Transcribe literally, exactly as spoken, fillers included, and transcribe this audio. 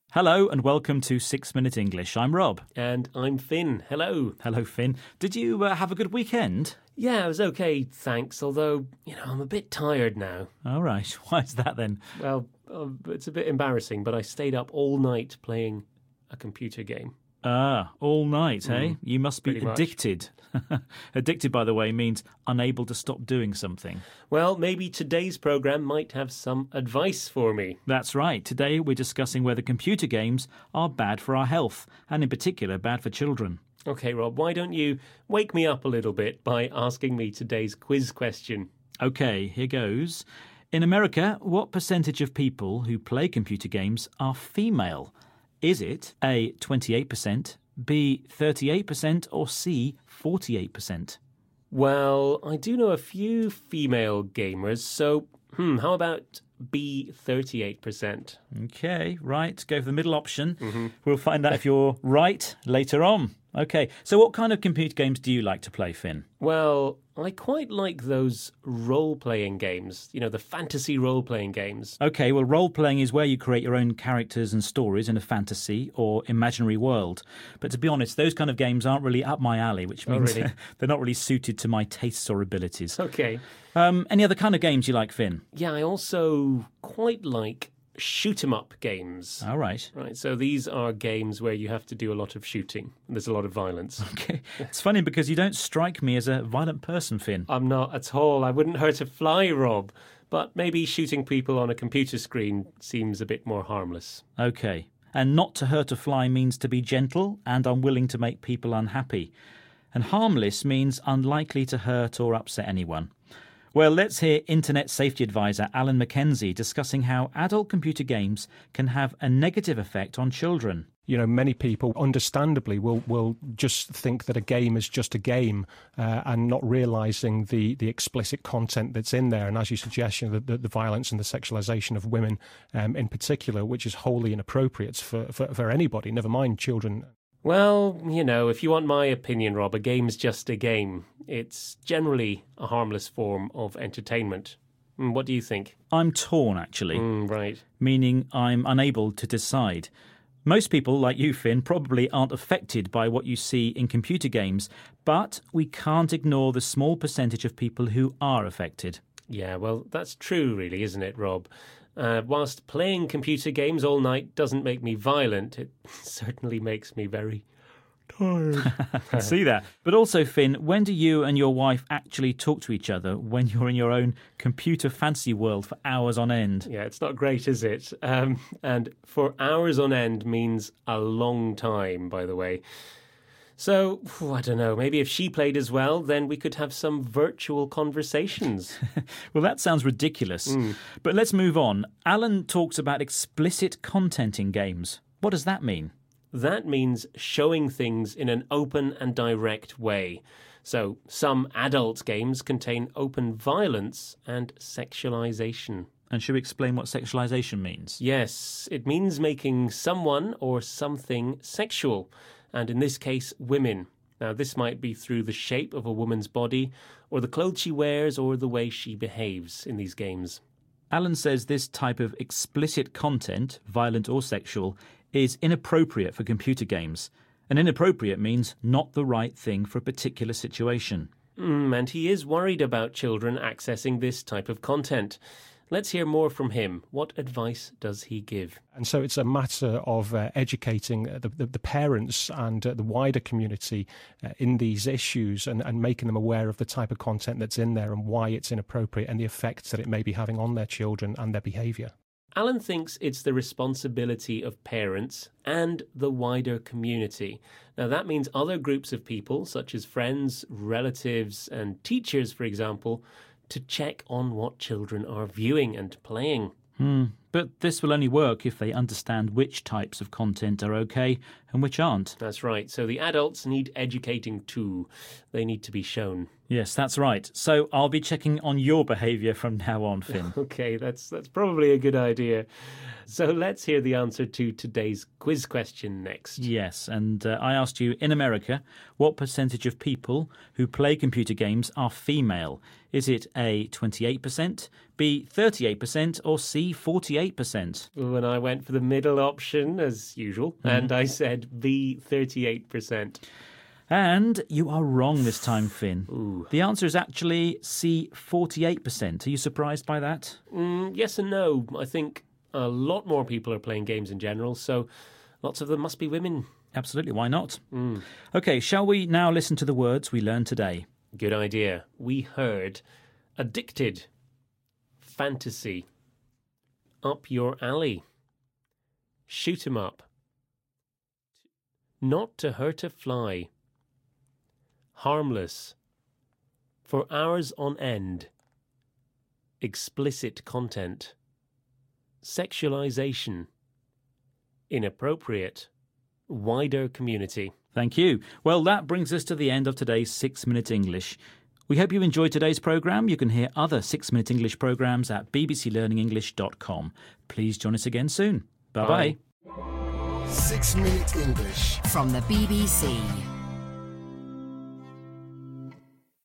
Hello and welcome to Six Minute English. I'm Rob. And I'm Finn. Hello. Hello, Finn. Did you uh, have a good weekend? Yeah, it was okay, thanks. Although, you know, I'm a bit tired now. All right. Why is that then? Well, uh, it's a bit embarrassing, but I stayed up all night playing a computer game. Ah, all night, eh? Mm, You must be pretty much. addicted. Addicted, by the way, means unable to stop doing something. Well, maybe today's programme might have some advice for me. That's right. Today we're discussing whether computer games are bad for our health, and in particular bad for children. Okay, Rob, why don't you wake me up a little bit by asking me today's quiz question? Okay, here goes. In America, what percentage of people who play computer games are female? Is it A, twenty-eight percent, B, thirty-eight percent, or C, forty-eight percent? Well, I do know a few female gamers, so, hmm, how about B, thirty-eight percent? Okay, right. Go for the middle option. Mm-hmm. We'll find out if you're right later on. Okay, so what kind of computer games do you like to play, Finn? Well, I quite like those role-playing games, you know, the fantasy role-playing games. Okay, well, role-playing is where you create your own characters and stories in a fantasy or imaginary world. But to be honest, those kind of games aren't really up my alley, which Oh, means really? they're not really suited to my tastes or abilities. Okay. Um, any other kind of games you like, Finn? Yeah, I also quite like shoot-'em-up games. All right. Right, so these are games where you have to do a lot of shooting. And there's a lot of violence. Okay. It's funny because you don't strike me as a violent person, Finn. I'm not at all. I wouldn't hurt a fly, Rob. But maybe shooting people on a computer screen seems a bit more harmless. Okay. And not to hurt a fly means to be gentle and unwilling to make people unhappy. And harmless means unlikely to hurt or upset anyone. Well, let's hear Internet Safety Advisor Alan McKenzie discussing how adult computer games can have a negative effect on children. You know, many people, understandably, will will just think that a game is just a game uh, and not realising the, the explicit content that's in there. And as you suggest, you know, the, the violence and the sexualisation of women um, in particular, which is wholly inappropriate for, for, for anybody, never mind children. Well, you know, if you want my opinion, Rob, a game's just a game. It's generally a harmless form of entertainment. Mm, What do you think? I'm torn, actually, Mm, right. meaning I'm unable to decide. Most people, like you, Finn, probably aren't affected by what you see in computer games, but we can't ignore the small percentage of people who are affected. Yeah, well, that's true, really, isn't it, Rob? Uh, whilst playing computer games all night doesn't make me violent, it certainly makes me very tired. I can see that. But also, Finn, when do you and your wife actually talk to each other when you're in your own computer fantasy world for hours on end? Yeah, it's not great, is it? Um, and for hours on end means a long time, by the way. So, phew, I don't know, maybe if she played as well, then we could have some virtual conversations. Well, that sounds ridiculous. Mm. But let's move on. Alan talks about explicit content in games. What does that mean? That means showing things in an open and direct way. So, some adult games contain open violence and sexualization. And should we explain what sexualization means? Yes, it means making someone or something sexual, and in this case, women. Now, this might be through the shape of a woman's body, or the clothes she wears, or the way she behaves in these games. Alan says this type of explicit content, violent or sexual, is inappropriate for computer games. And inappropriate means not the right thing for a particular situation. Mm, and he is worried about children accessing this type of content. Let's hear more from him. What advice does he give? And so it's a matter of uh, educating the, the, the parents and uh, the wider community uh, in these issues and, and making them aware of the type of content that's in there and why it's inappropriate and the effects that it may be having on their children and their behaviour. Alan thinks it's the responsibility of parents and the wider community. Now, that means other groups of people, such as friends, relatives, and teachers, for example, to check on what children are viewing and playing. Hmm. But this will only work if they understand which types of content are okay and which aren't. That's right. So the adults need educating too. They need to be shown. Yes, that's right. So I'll be checking on your behaviour from now on, Finn. Okay, that's that's probably a good idea. So let's hear the answer to today's quiz question next. Yes, and uh, I asked you, in America, what percentage of people who play computer games are female? Is it A, twenty-eight percent, B, thirty-eight percent, or C, forty-eight percent? When I went for the middle option, as usual, mm-hmm. and I said B, thirty-eight percent. And you are wrong this time, Finn. Ooh. The answer is actually C, forty-eight percent. Are you surprised by that? Mm, yes and no. I think a lot more people are playing games in general, so lots of them must be women. Absolutely, why not? Mm. OK, shall we now listen to the words we learned today? Good idea. We heard addicted, fantasy, up your alley, shoot 'em up, not to hurt a fly, harmless, for hours on end, explicit content, sexualization, inappropriate, wider community. Thank you. Well, that brings us to the end of today's six minute English. We hope you enjoyed today's programme. You can hear other six minute English programmes at b b c learning english dot com. Please join us again soon. Bye-bye. Bye. six minute English from the B B C.